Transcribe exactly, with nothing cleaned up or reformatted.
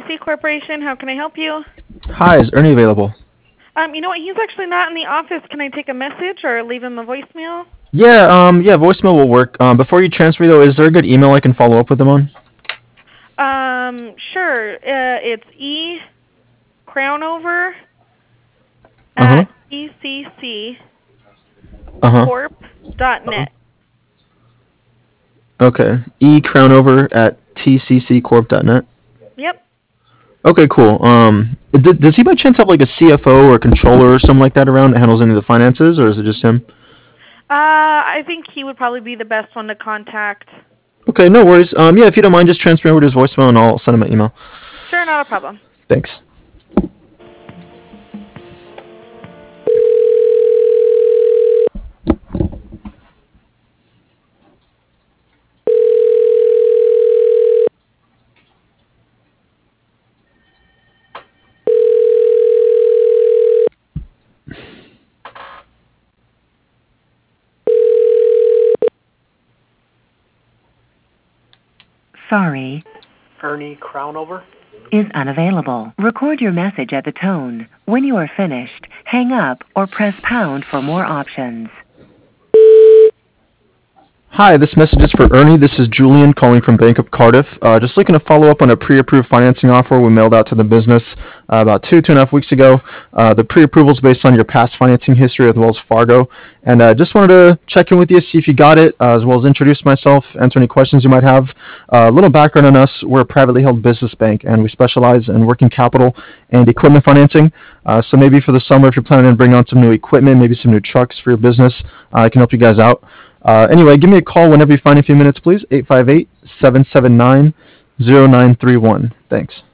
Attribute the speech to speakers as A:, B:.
A: C Corporation. How can I help you?
B: Hi, is Ernie available?
A: Um, you know what? He's actually not in the office. Can I take a message or leave him a voicemail?
B: Yeah, um, yeah, voicemail will work. Um, before you transfer me though, is there a good email I can follow up with them on?
A: Um, sure. Uh, it's E Crownover
B: Uh huh.
A: at T C C
B: Uh huh.
A: Corp dot net.
B: Okay. E Crownover at t c c corp dot net.
A: Yep.
B: Okay, cool. Um, d- does he by chance have like a C F O or controller or something like that around that handles any of the finances, or is it just him?
A: Uh, I think he would probably be the best one to contact.
B: Okay, no worries. Um, yeah, if you don't mind, just transfer me over to his voicemail and I'll send him an email.
A: Sure, not a problem.
B: Thanks.
C: Sorry,
D: Ernie Crownover.
C: is unavailable. Record your message at the tone. When you are finished, hang up or press pound for more options.
B: Hi, this message is for Ernie. This is Julian calling from Bank of Cardiff. Uh, just looking to follow up on a pre-approved financing offer we mailed out to the business uh, about two, two and a half weeks ago. Uh, the pre-approval is based on your past financing history with Wells Fargo. And I uh, just wanted to check in with you, see if you got it, uh, as well as introduce myself, answer any questions you might have. Uh, a little background on us. We're a privately held business bank, and we specialize in working capital and equipment financing. Uh, so maybe for the summer, if you're planning on bringing on some new equipment, maybe some new trucks for your business, uh, I can help you guys out. Uh, anyway, give me a call whenever you find a few minutes, please. eight five eight, seven seven nine, zero nine three one. Thanks.